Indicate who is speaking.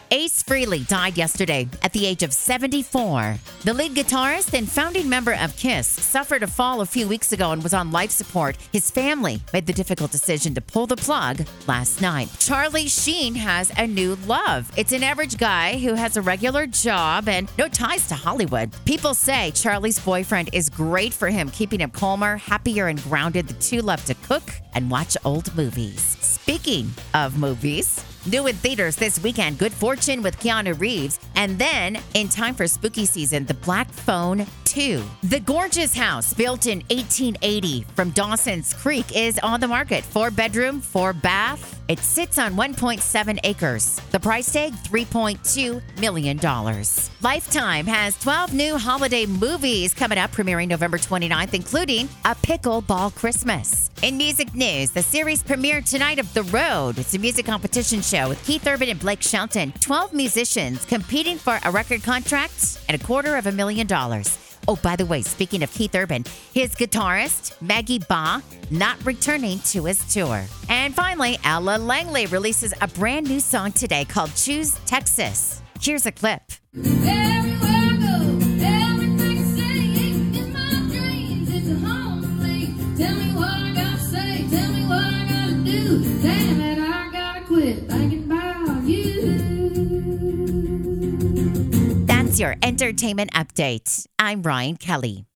Speaker 1: Ace Frehley died yesterday at the age of 74. The lead guitarist and founding member of Kiss suffered a fall a few weeks ago and was on life support. His family made the difficult decision to pull the plug last night. Charlie Sheen has a new love. It's an average guy who has a regular job and no ties to Hollywood. People say Charlie's boyfriend is great for him, keeping him calmer, happier, and grounded. The two love to cook and watch old movies. Speaking of movies, new in theaters this weekend, Good Fortune with Keanu Reeves. And then, in time for spooky season, The Black Phone 2. The gorgeous house, built in 1880 from Dawson's Creek, is on the market. 4-bedroom, 4-bath. It sits on 1.7 acres. The price tag, $3.2 million. Lifetime has 12 new holiday movies coming up, premiering November 29th, including A Pickleball Christmas. In music news, the series premiered tonight of The Road. It's a music competition show with Keith Urban and Blake Shelton. 12 musicians competing for a record contract and $250,000. Oh, by the way, speaking of Keith Urban, his guitarist, Maggie Ba, not returning to his tour. And finally, Ella Langley releases a brand new song today called Choose Texas. Here's a clip.
Speaker 2: Everywhere I go, everything I say, in my dreams, it's a home for me. Tell me what I gotta say, tell me what I gotta do. Damn it, I gotta quit thinking about you.
Speaker 1: That's your entertainment update. I'm Ryan Kelly.